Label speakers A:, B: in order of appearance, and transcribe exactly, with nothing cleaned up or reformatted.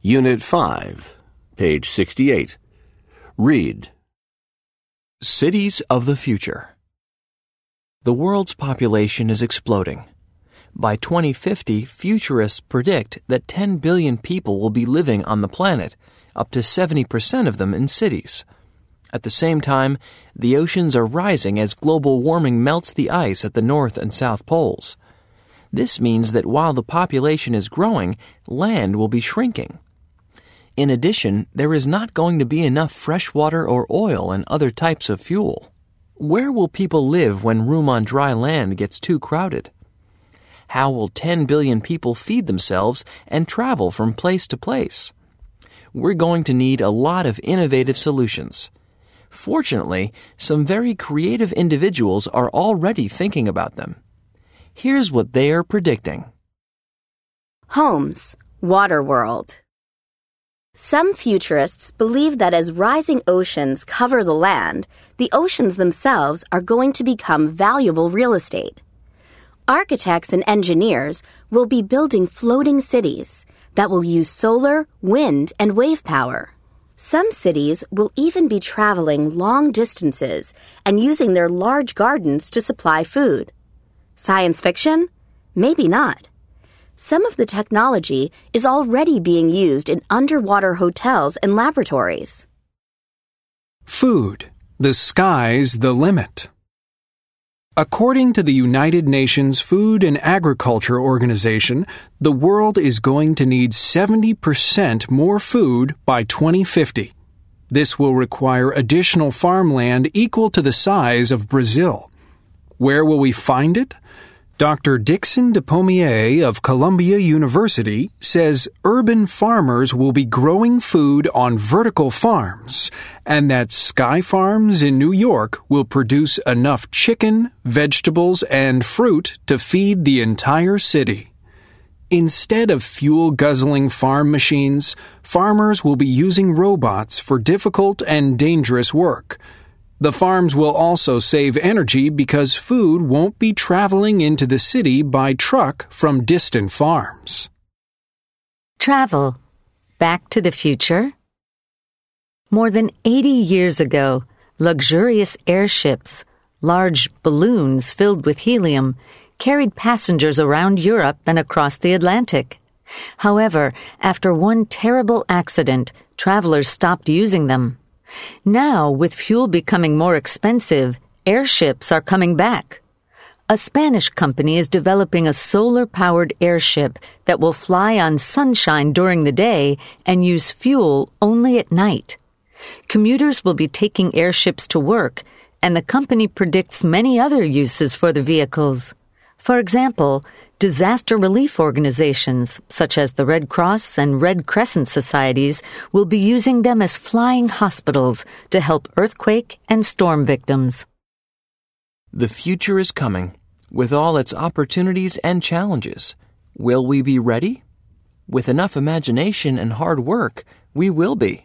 A: Unit five, page sixty-eight. Read.
B: Cities of the Future. The world's population is exploding. By twenty fifty, futurists predict that ten billion people will be living on the planet, up to seventy percent of them in cities. At the same time, the oceans are rising as global warming melts the ice at the North and South Poles. This means that while the population is growing, land will be shrinking. In addition, there is not going to be enough fresh water or oil and other types of fuel. Where will people live when room on dry land gets too crowded? How will ten billion people feed themselves and travel from place to place? We're going to need a lot of innovative solutions. Fortunately, some very creative individuals are already thinking about them. Here's what they are predicting.
C: Homes, water world. Some futurists believe that as rising oceans cover the land, the oceans themselves are going to become valuable real estate. Architects and engineers will be building floating cities that will use solar, wind, and wave power. Some cities will even be traveling long distances and using their large gardens to supply food. Science fiction? Maybe not. Some of the technology is already being used in underwater hotels and laboratories.
D: Food. The sky's the limit. According to the United Nations Food and Agriculture Organization, the world is going to need seventy percent more food by twenty fifty. This will require additional farmland equal to the size of Brazil. Where will we find it? Doctor Dixon Dupommier of Columbia University says urban farmers will be growing food on vertical farms, and that sky farms in New York will produce enough chicken, vegetables, and fruit to feed the entire city. Instead of fuel-guzzling farm machines, farmers will be using robots for difficult and dangerous work. The farms will also save energy because food won't be traveling into the city by truck from distant farms.
E: Travel. Back to the future. More than eighty years ago, luxurious airships, large balloons filled with helium, carried passengers around Europe and across the Atlantic. However, after one terrible accident, travelers stopped using them. Now, with fuel becoming more expensive, airships are coming back. A Spanish company is developing a solar-powered airship that will fly on sunshine during the day and use fuel only at night. Commuters will be taking airships to work, and the company predicts many other uses for the vehicles. For example, disaster relief organizations, such as the Red Cross and Red Crescent societies, will be using them as flying hospitals to help earthquake and storm victims.
B: The future is coming, with all its opportunities and challenges. Will we be ready? With enough imagination and hard work, we will be.